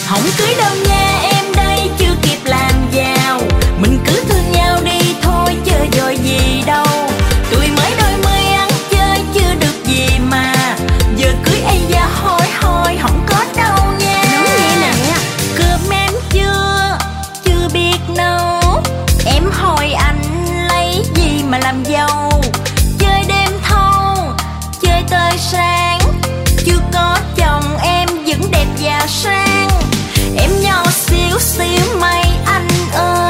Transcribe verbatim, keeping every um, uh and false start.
Không cưới đâu nha em đây chưa kịp làm giàu, mình cứ thương nhau đi thôi chơi rồi gì đâu. Tuổi mới đôi mươi ăn chơi chưa được gì mà, giờ cưới ai da hôi hôi không có đâu nha. Đúng vậy nè. Cơm em chưa, chưa biết nấu, em hỏi anh lấy gì mà làm dâu. Chơi đêm thâu, chơi tới sáng, chưa có chồng em vẫn đẹp và sang. Em nhỏ xíu xíu mây anh ơi,